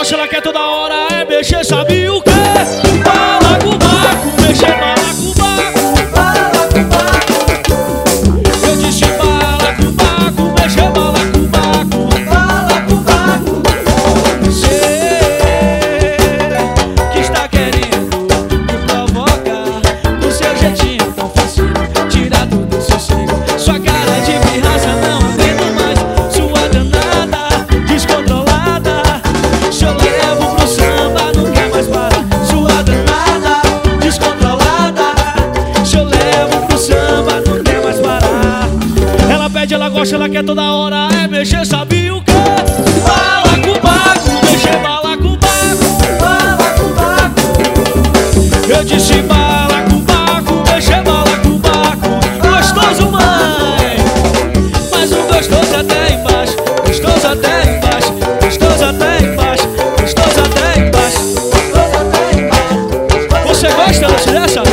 gosta, ela quer toda hora é mexer, sabe o quê? Balacobaco, mexer balacobaco, balacobaco. Eu disse balacobaco, mexer balacobaco, balacobaco. Você que está querendo me provocar do seu jeitinho tão fácil, tirar tudo do sossego. Sua cara de pirraça não aguento mais, sua danada descontrolada. Se eu levo pro samba não quer mais parar, sua danada descontrolada. Se eu levo pro samba não quer mais parar. Ela pede, ela gosta, ela quer toda hora é mexer, sabe o quê? Balacobaco, mexer balacobaco, balacobaco. Eu disse balacobaco, mexer balacobaco. Gostoso, mãe, mas o gostoso até embaixo, gostoso até embaixo, gostoso até embaixo, gostoso até embaixo, gostoso até embaixo. Você gosta dessa?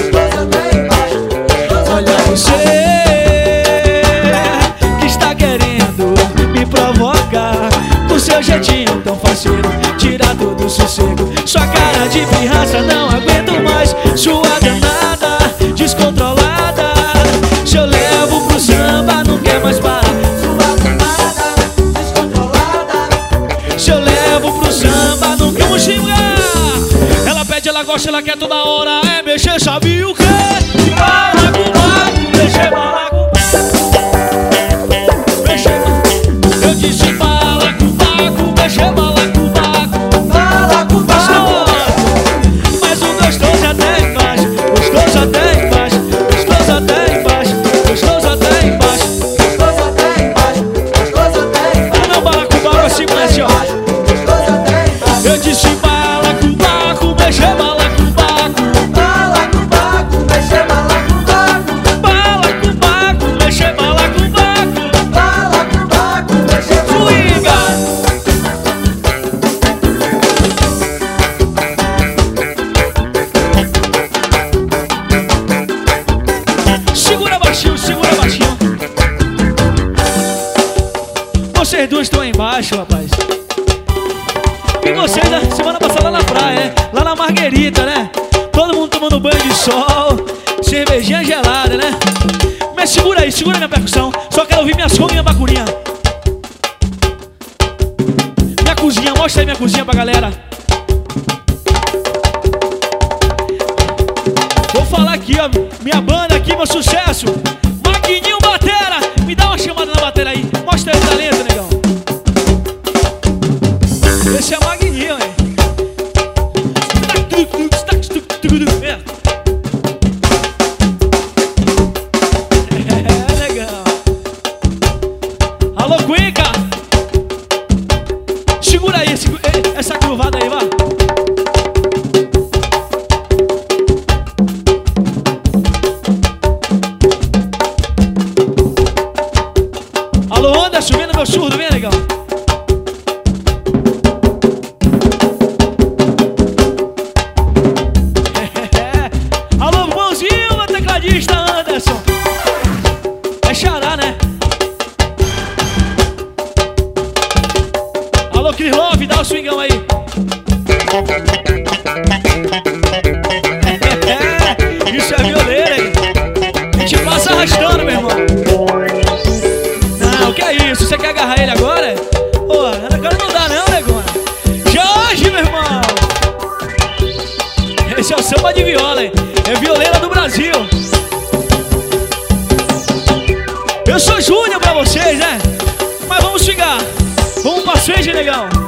Olha você que está querendo me provocar do seu jeitinho tão faceiro, tirar todo o sossego. Sua cara de pirraça não aguento mais, sua danada descontrolada. Se eu levo pro samba não quer mais parar, sua danada descontrolada. Se eu levo pro samba não quer mais xingar. Ela pede, ela gosta, ela quer toda hora é mexer, sabe o quê? Balacobaco, mexer balacobaco, mexer balacobaco. Eu disse balacobaco, mexer balacobaco, balacobaco. Mas o gostoso até embaixo, gostoso até embaixo, gostoso até embaixo, gostoso até embaixo, gostoso até embaixo, gostoso até embaixo. Não, balacobaco assim, mas ó. Eu disse balacobaco, mexer balacobaco, balacobaco, mexer balacobaco, balacobaco, mexer balacobaco, balacobaco, mexer swinga. Segura baixinho, segura baixinho. Vocês duas estão aí embaixo, rapaz. E vocês, né? Semana passada lá na praia, lá na Marguerita, né? Todo mundo tomando banho de sol, cervejinha gelada, né? Mas segura aí, segura minha percussão. Só quero ouvir minhas congas e minha bacurinha. Minha cozinha, mostra aí minha cozinha pra galera. Vou falar aqui, ó, minha banda aqui, meu sucesso. Maquininho Batera, me dá uma chamada na batera aí. Mostra aí o talento, negão. Esse é Magninho, hein? É legal. Alô, Cuica! Segura aí essa curvada aí, vai. Alô, Anderson, vem no meu surdo, vem, legal. Alô, bonzinho, meu tecladista Anderson. É xará, né? Alô, Cris Love, dá o swingão aí. Isso é violeira, hein? A gente passa arrastando, meu irmão. Não, o que é isso? Você quer agarrar ele agora? Pô, agora não dá não, negona. Jorge, meu irmão. Esse é o samba de viola, hein? É violeira do Brasil. Eu sou Júnior pra vocês, né? Mas vamos swingar. Vamos pra frente, negão.